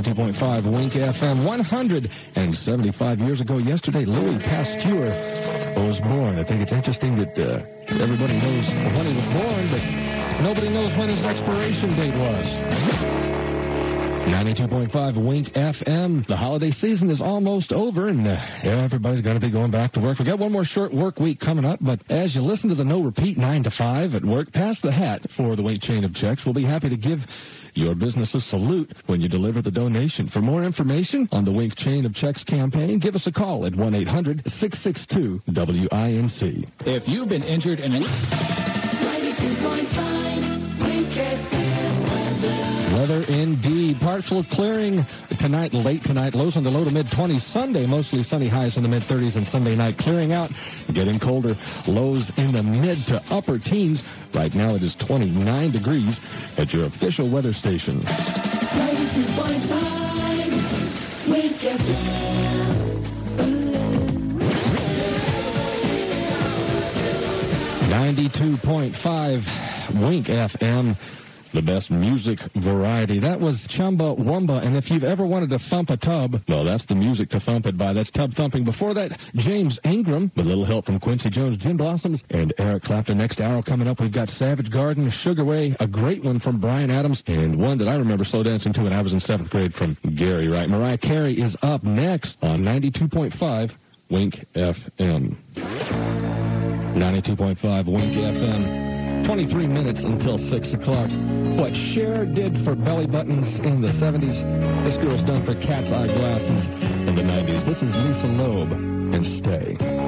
92.5 Wink FM. 175 years ago yesterday, Louis Pasteur was born. I think it's interesting that everybody knows when he was born, but nobody knows when his expiration date was. 92.5 Wink FM. The holiday season is almost over, and everybody's going to be going back to work. We got one more short work week coming up, but as you listen to the No Repeat 9 to 5 at work, pass the hat for the Wink Chain of Checks. We'll be happy to give your business a salute when you deliver the donation. For more information on the Wink Chain of Checks campaign, give us a call at 1-800-662-WINC. If you've been injured in 92.5 Wink FM weather. Weather indeed. Partial clearing tonight, late tonight. Lows in the low to mid-20s. Sunday, mostly sunny, highs in the mid-30s. And Sunday night, clearing out, getting colder. Lows in the mid to upper teens. Right now, it is 29 degrees at your official weather station. 92.5 Wink FM. 92.5 Wink FM. The best music variety. That was Chumbawamba, and if you've ever wanted to thump a tub, well, that's the music to thump it by. That's tub thumping. Before that, James Ingram, with a little help from Quincy Jones, Gin Blossoms, and Eric Clapton. Next hour coming up, we've got Savage Garden, Sugar Ray, a great one from Bryan Adams, and one that I remember slow dancing to when I was in 7th grade from Gary Wright. Mariah Carey is up next on 92.5 Wink FM. 92.5 Wink FM. 23 minutes until 6 o'clock. What Cher did for belly buttons in the 70s, this girl's done for cat's eye glasses in the 90s. This is Lisa Loeb and Stay.